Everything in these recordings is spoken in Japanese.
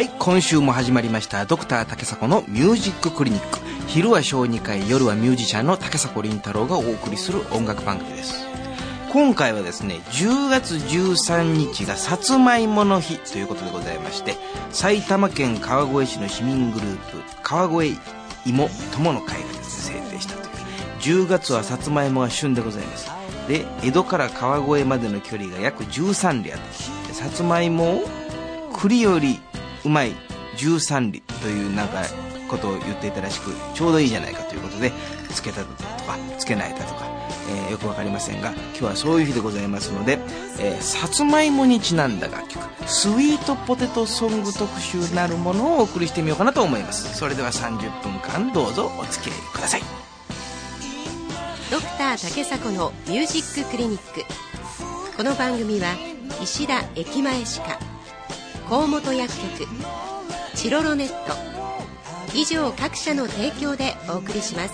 はい、今週も始まりましたドクター竹迫のミュージッククリニック。昼は小児科医、夜はミュージシャンの竹迫倫太郎がお送りする音楽番組です。今回はですね、10月13日がさつまいもの日ということでございまして、埼玉県川越市の市民グループ川越芋友の会がですね制定したという。10月はさつまいもが旬でございます。で、江戸から川越までの距離が約13里あって、さつまいもを栗よりうまい13里というなんかことを言っていたらしく、ちょうどいいじゃないかということで、つけたとかつけないだとか、よくわかりませんが、今日はそういう日でございますので、さつまいもにちなんだ楽曲、スイートポテトソング特集なるものをお送りしてみようかなと思います。それでは30分間どうぞお付き合いください。 ドクター竹迫のミュージッククリニック。この番組は石田駅前歯科、河本薬局、チロロネット以上各社の提供でお送りします。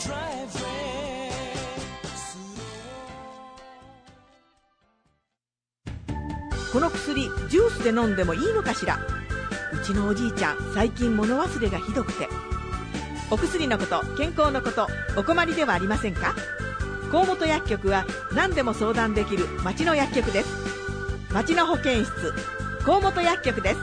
この薬ジュースで飲んでもいいのかしら。うちのおじいちゃん最近物忘れがひどくて。お薬のこと、健康のこと、お困りではありませんか。河本薬局は何でも相談できる町の薬局です。町の保健室、河本薬局です。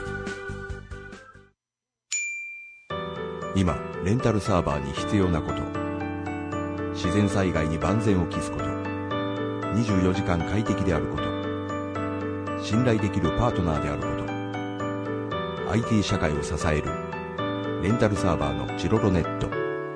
今レンタルサーバーに必要なこと、自然災害に万全を期すこと、24時間快適であること、信頼できるパートナーであること、 IT 社会を支えるレンタルサーバーのチロロネット。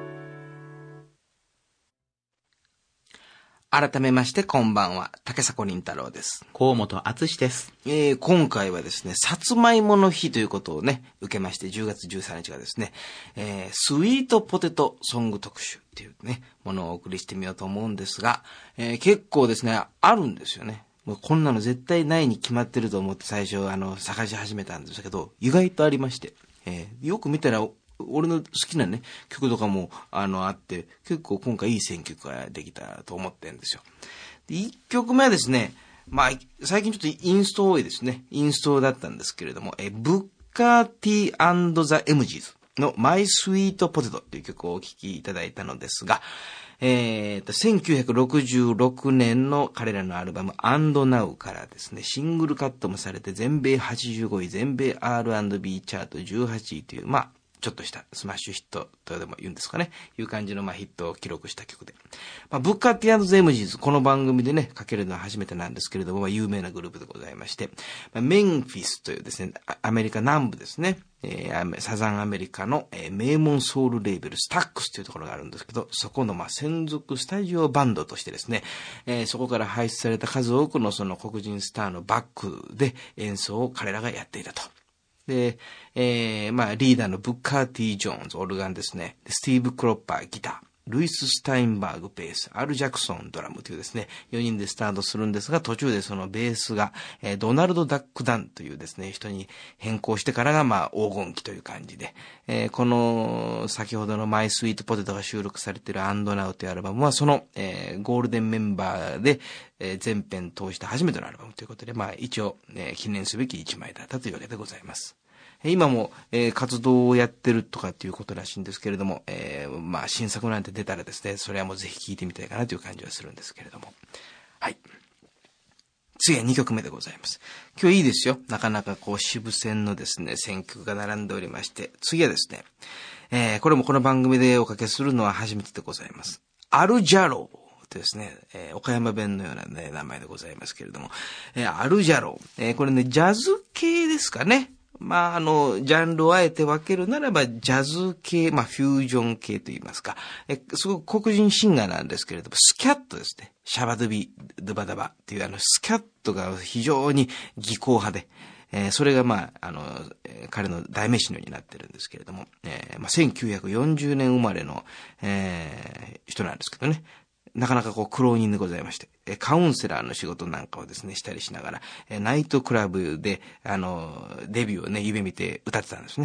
改めましてこんばんは、竹迫倫太郎です。 河本敦です。 今回はですね、さつまいもの日ということをね受けまして、10月13日がですね、スイートポテトソング特集っていうねものをお送りしてみようと思うんですが、結構ですねあるんですよね。もうこんなの絶対ないに決まってると思って最初探し始めたんですけど、意外とありまして、よく見たら俺の好きなね曲とかもあって、結構今回いい選曲ができたと思ってるんですよ。で、1曲目はですね、最近ちょっとインスト多いですね。インストだったんですけれども、ブッカーティー&ザ・エムジーズのマイスイートポテトという曲をお聴きいただいたのですが、1966年の彼らのアルバム &Now からですね、シングルカットもされて全米85位、全米 R&B チャート18位という、ちょっとしたスマッシュヒットとでも言うんですかね、いう感じのヒットを記録した曲で、ブッカーティー&ザ・エムジーズ、この番組でねかけるのは初めてなんですけれども、有名なグループでございまして、メンフィスというですね、アメリカ南部ですね、サザンアメリカの、名門ソウルレーベルスタックスというところがあるんですけど、そこの専属スタジオバンドとしてですね、そこから輩出された数多くのその黒人スターのバックで演奏を彼らがやっていたと。で、リーダーのブッカーティー・ジョーンズ、オルガンですね。で、スティーブ・クロッパー、ギター。ルイス・スタインバーグ、ベース。アル・ジャクソン、ドラムというですね、4人でスタートするんですが、途中でそのベースが、ドナルド・ダック・ダンというですね、人に変更してからが、黄金期という感じで、この、先ほどのマイ・スイート・ポテトが収録されている&Nowというアルバムは、その、ゴールデンメンバーで、全編通した初めてのアルバムということで、一応、記念すべき一枚だったというわけでございます。今も、活動をやってるとかっていうことらしいんですけれども、新作なんて出たらですね、それはもうぜひ聴いてみたいかなという感じはするんですけれども。はい。次は2曲目でございます。今日いいですよ。なかなか渋線のですね、選曲が並んでおりまして、次はですね、これもこの番組でおかけするのは初めてでございます。アルジャローですね、岡山弁のようなね、名前でございますけれども、アルジャロー。これね、ジャズ系ですかね。ジャンルをあえて分けるならば、ジャズ系、フュージョン系と言いますか、すごく黒人シンガーなんですけれども、スキャットですね。シャバドゥビ、ドゥバダバっていうスキャットが非常に技巧派で、それが彼の代名詞のようになってるんですけれども、1940年生まれの、人なんですけどね。なかなか苦労人でございまして、カウンセラーの仕事なんかをですね、したりしながら、ナイトクラブで、デビューをね、夢見て歌ってたんですね。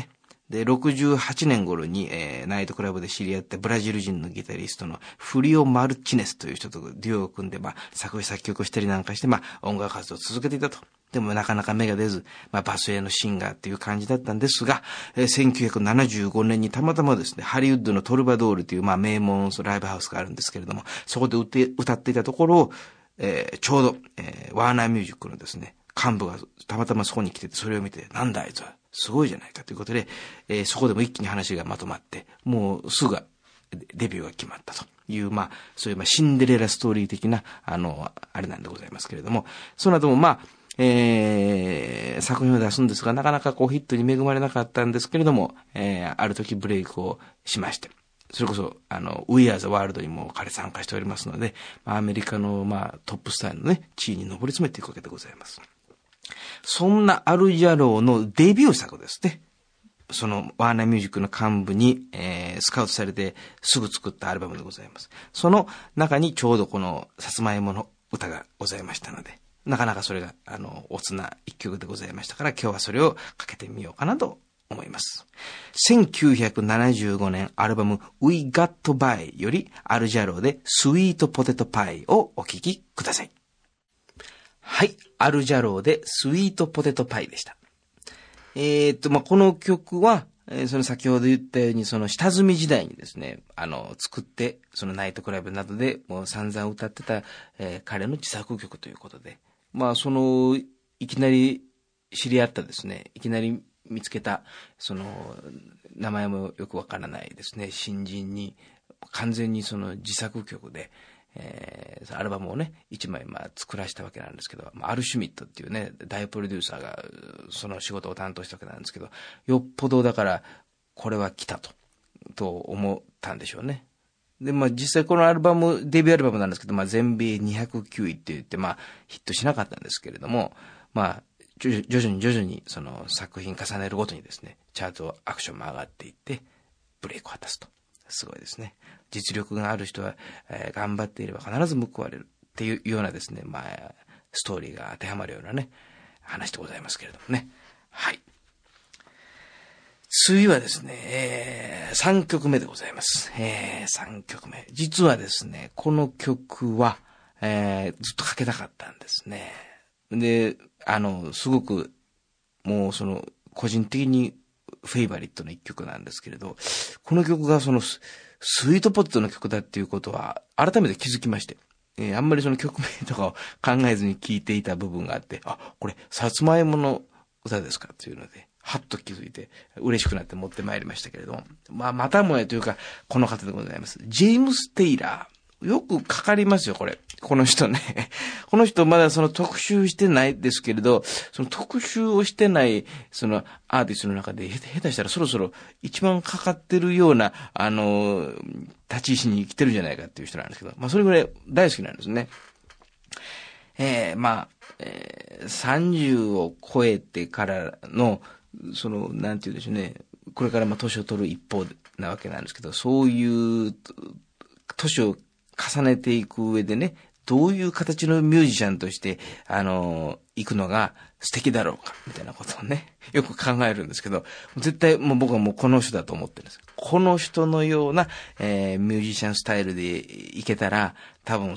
で、68年頃に、ナイトクラブで知り合ったブラジル人のギタリストのフリオ・マルチネスという人とデュオを組んで、作詞作曲をしたりなんかして、音楽活動を続けていたと。でもなかなか芽が出ず、バスへのシンガーっていう感じだったんですが、1975年にたまたまですね、ハリウッドのトルバドールという、名門ライブハウスがあるんですけれども、そこで歌っていたところを、ちょうど、ワーナーミュージックのですね、幹部がたまたまそこに来てて、それを見て、なんだあいつは、すごいじゃないかということで、そこでも一気に話がまとまって、もうすぐデビューが決まったという、そういうシンデレラストーリー的な、あれなんでございますけれども、その後も作品を出すんですが、なかなかヒットに恵まれなかったんですけれども、ある時ブレイクをしまして、それこそ、We Are the World にも彼参加しておりますので、アメリカの、トップスターのね、地位に上り詰めていくわけでございます。そんなアルジャローのデビュー作ですね。そのワーナーミュージックの幹部に、スカウトされてすぐ作ったアルバムでございます。その中にちょうどこのさつまいもの歌がございましたので、なかなかそれがおつな一曲でございましたから、今日はそれをかけてみようかなと思います。1975年アルバム We Got By よりアルジャローでスイートポテトパイをお聴きください。はい。アルジャローでスイートポテトパイでした。この曲は、その先ほど言ったように、その下積み時代にですね、作って、そのナイトクラブなどでもう散々歌ってた、彼の自作曲ということで、いきなり知り合ったですね、いきなり見つけた、名前もよくわからないですね、新人に、完全にその自作曲で、アルバムをね、一枚作らせたわけなんですけど、アルシュミットっていうね、大プロデューサーがその仕事を担当したわけなんですけど、よっぽどだから、これは来たと思ったんでしょうね。で、実際このアルバム、デビューアルバムなんですけど、全米209位って言って、ヒットしなかったんですけれども、徐々にその作品重ねるごとにですね、チャートアクションも上がっていって、ブレイクを果たすと。すごいですね。実力がある人は、頑張っていれば必ず報われるっていうようなですね、ストーリーが当てはまるようなね、話でございますけれどもね。はい。次はですね、3曲目でございます。3曲目。実はですね、この曲は、ずっとかけたかったんですね。で、すごく、もう個人的にフェイバリットの一曲なんですけれど、この曲がスイートポテトの曲だっていうことは改めて気づきまして、あんまりその曲名とかを考えずに聴いていた部分があって、これさつまいもの歌ですかっていうので、はっと気づいて嬉しくなって持ってまいりましたけれども、またもやというかこの方でございます。ジェームス・テイラー。よくかかりますよ、これ。この人ね。この人まだ特集してないですけれど、その特集をしてない、そのアーティストの中で下手したらそろそろ一番かかってるような、立ち位置に来てるんじゃないかっていう人なんですけど、それぐらい大好きなんですね。30を超えてからの、なんて言うんでしょうね。これから年を取る一方なわけなんですけど、そういう年を重ねていく上でね、どういう形のミュージシャンとして、行くのが素敵だろうか、みたいなことをね、よく考えるんですけど、絶対僕はもうこの人だと思ってるんです。この人のような、ミュージシャンスタイルでいけたら、多分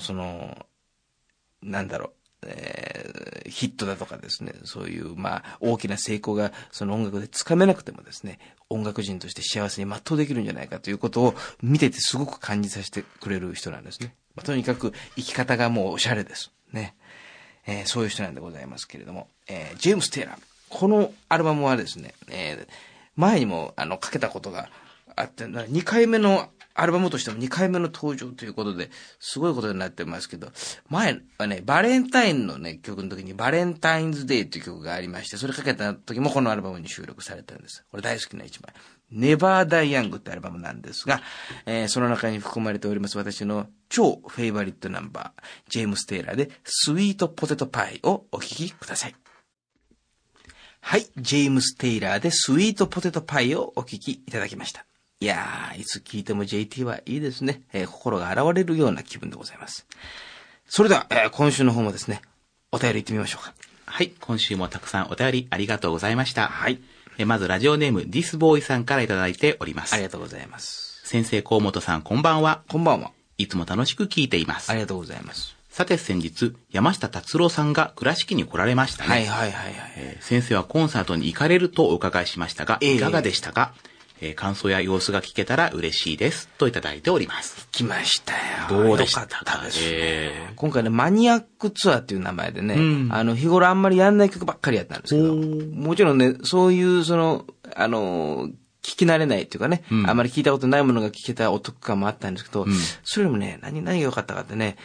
ヒットだとかですね、そういう大きな成功がその音楽でつかめなくてもですね、音楽人として幸せに全うできるんじゃないかということを見ててすごく感じさせてくれる人なんですね。とにかく生き方がもうおしゃれですね。そういう人なんでございますけれども、ジェームス・テイラー。このアルバムはですね、前にもかけたことがあって、2回目のアルバムとしても2回目の登場ということで、すごいことになってますけど、前はね、バレンタインのね、曲の時にバレンタインズデーという曲がありまして、それかけた時もこのアルバムに収録されたんです。これ大好きな一枚。Never Die Young ってアルバムなんですが、その中に含まれております私の超フェイバリットナンバー、ジェームス・テイラーでスイートポテトパイをお聴きください。はい、ジェームス・テイラーでスイートポテトパイをお聴きいただきました。いやー、いつ聴いても JT はいいですね。心が洗われるような気分でございます。それでは、今週の方もですね、お便り行ってみましょうか。 はい、今週もたくさんお便りありがとうございました。 はい。 まずラジオネームディスボーイさんからいただいております。 ありがとうございます。 先生河本さん、こんばんは。 こんばんは。 いつも楽しく聞いています。 ありがとうございます。 さて先日、山下達郎さんが倉敷に来られましたね。 はいはいはいはい。 先生はコンサートに行かれるとお伺いしましたが、いかがでしたか？感想や様子が聞けたら嬉しいです。といただいております。 来ましたよ。 どうでしたか？ よかったですね。今回ね、マニアックツアーっていう名前でね、日頃あんまりやんない曲ばっかりやったんですけど、もちろんね、そういう聞き慣れないっていうかね、あまり聞いたことないものが聞けたお得感もあったんですけど、それよりもね、何が良かったかってね、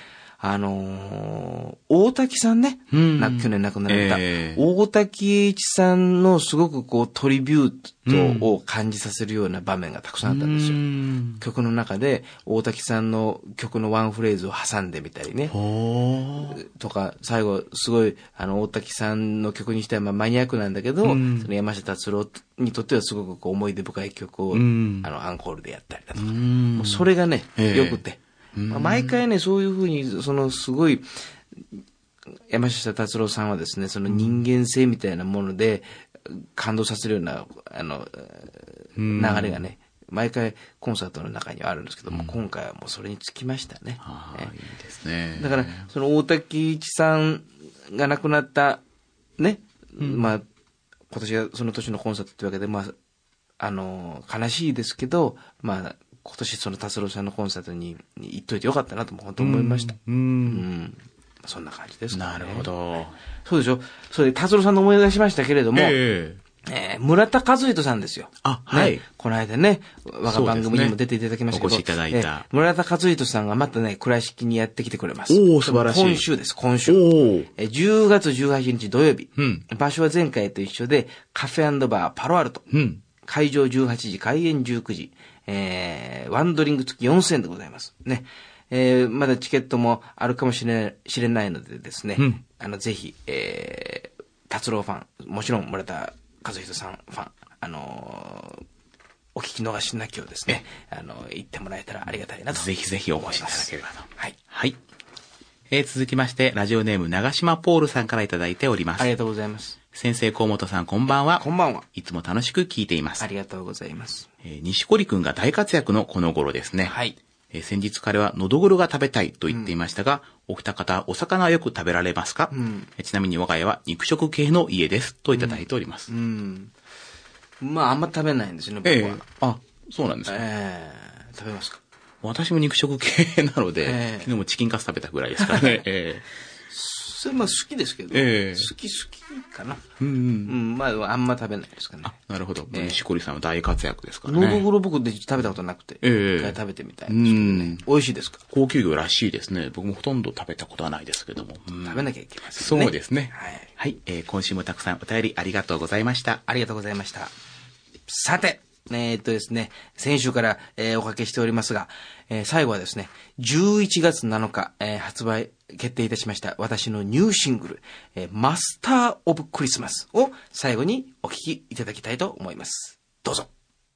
大滝さんね、去年亡くなられた、大滝栄一さんのすごくトリビュートを感じさせるような場面がたくさんあったんですよ。曲の中で大滝さんの曲のワンフレーズを挟んでみたりね。とか、最後、すごい、大滝さんの曲にしてはマニアックなんだけど、その山下達郎にとってはすごく思い出深い曲を、アンコールでやったりだとか。もうそれがね、良くて。毎回ね、そういうふうに、すごい、山下達郎さんはですね、その人間性みたいなもので、感動させるような、流れがね、毎回コンサートの中にはあるんですけども、今回はもうそれにつきましたね。 いいですね。 だから、その大滝一さんが亡くなった、ね、今年はその年のコンサートというわけで、悲しいですけど、今年その達郎さんのコンサートに行っといてよかったなと本当思いました。そんな感じですね。 なるほど。 そうでしょ。それで達郎さんの思い出しましたけれども、村田和人さんですよ。 はい。 この間ね、我が番組にも出ていただきましたけど、 お越しいただいた。 村田和人さんがまたね、倉敷にやってきてくれます。 素晴らしい。 今週です、今週。10月18日土曜日。場所は前回と一緒で、カフェ&バーパロアルト。会場18時、開演19時。ワンドリング付き4000円でございます。ね。まだチケットもあるかもしれないのでですね。ぜひ、達郎ファン、もちろん村田和人さんファン、お聞き逃しなきをですね、行ってもらえたらありがたいなと。 ぜひぜひお越しいただければと。 はい。 はい。続きまして、ラジオネーム長島ポールさんからいただいております。 ありがとうございます。 先生河本さんこんばんは。 こんばんは。 いつも楽しく聞いています。 ありがとうございます。 西堀くんが大活躍のこの頃ですね。 はい。 先日彼はのどぐろが食べたいと言っていましたが、お二方お魚はよく食べられますか？ちなみに我が家は肉食系の家ですといただいております。 あんま食べないんですよね、僕は。 そうなんですか。 食べますか？ 私も肉食系なので、昨日もチキンカツ食べたぐらいですからね。 それ好きですけど、好きかな。あんま食べないですかね。 なるほど。西堀さんは大活躍ですからね。 のどぐろ僕で食べたことなくて、一回食べてみたいんですけどね。美味しいですか？ 高級魚らしいですね。僕もほとんど食べたことはないですけども。 食べなきゃいけませんね。 そうですね。はい。今週もたくさんお便りありがとうございました。 ありがとうございました。さて、ですね、先週から、おかけしておりますが、最後はですね、11月7日、発売決定いたしました私のニューシングル、マスター・オブ・クリスマスを最後にお聴きいただきたいと思います。どうぞ。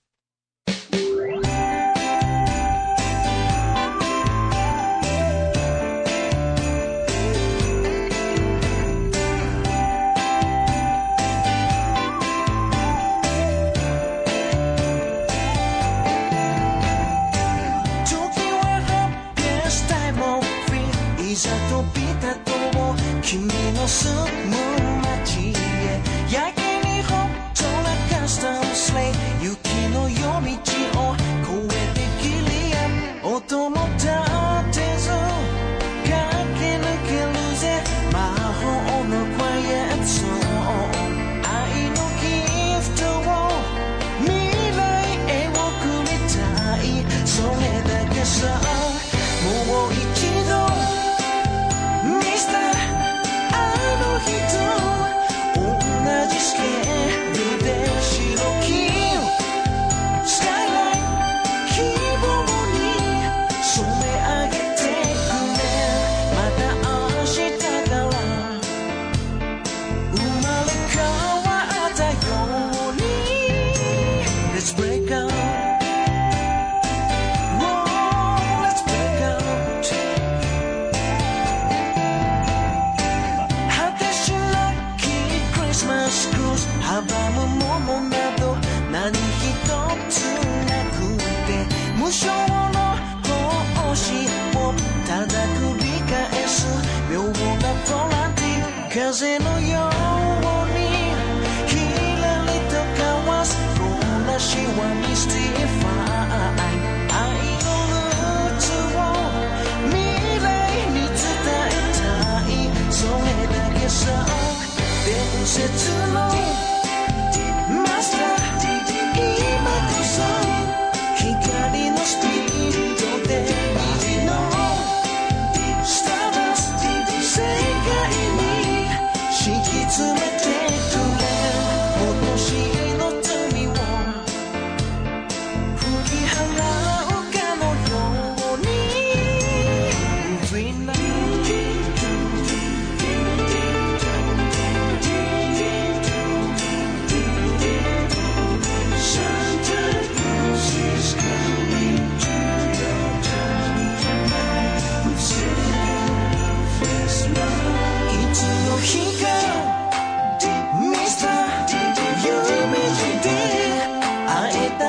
君の住む街へやけにほっとなカスタムスレイ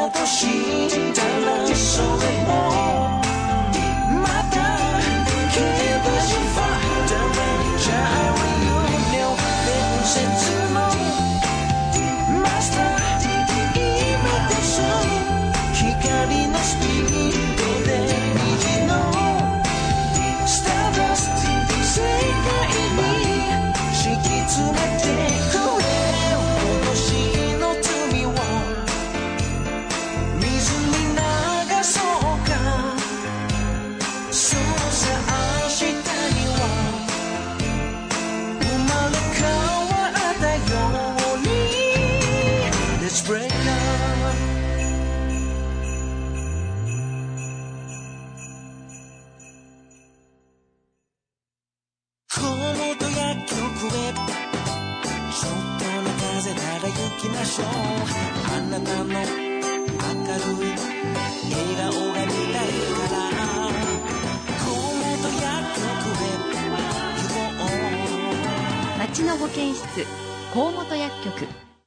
としたらそれもまた気分しファ誰にチャリユニオン伝説のマスター今こそ光のスピードで虹のスターダスト世界に敷き詰めてくれ今年の罪を水に流そうかそうさ明日には生まれ変わったように Let's break upコード薬局へちょっとの風なら行きましょうあなたの明るい笑顔が見たいからコード薬局へ行こう町の保健室河本薬局。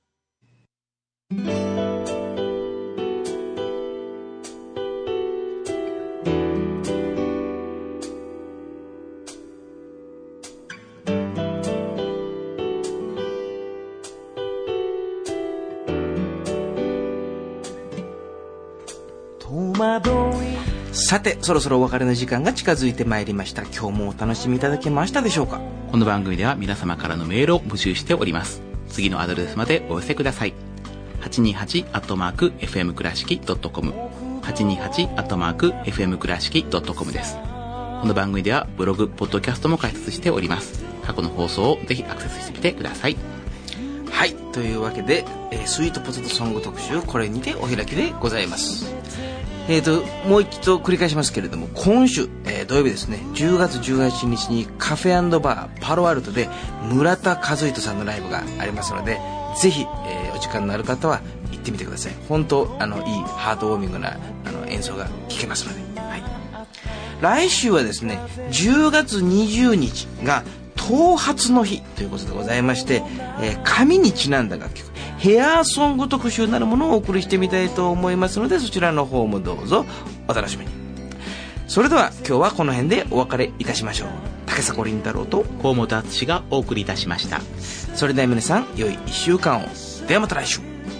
さて、そろそろお別れの時間が近づいてまいりました。今日もお楽しみいただけましたでしょうか。 この番組では皆様からのメールを募集しております。次のアドレスまでお寄せください。828-fm 倉敷 .com 828-fm 倉敷 .com です。この番組ではブログ、ポッドキャストも開設しております。過去の放送をぜひアクセスしてみてください。 はい、というわけで、スイートポテトソング特集、これにてお開きでございます。もう一度繰り返しますけれども、今週、土曜日ですね、10月18日にカフェ&バーパロアルトで村田和人さんのライブがありますので、ぜひ、お時間のある方は行ってみてください。本当いいハートウォーミングな演奏が聴けますので、はい、来週はですね、10月20日が頭髪の日ということでございまして、髪にちなんだ楽曲、ヘアソング特集なるものをお送りしてみたいと思いますので、そちらの方もどうぞお楽しみに。それでは今日はこの辺でお別れいたしましょう。竹迫倫太郎と河本敦がお送りいたしました。 それでは皆さん、良い1週間を。ではまた来週。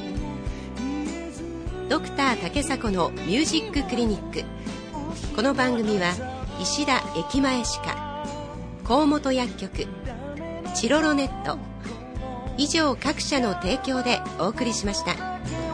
ドクター竹迫のミュージッククリニック。この番組は石田駅前歯科、河本薬局、チロロネット以上各社の提供でお送りしました。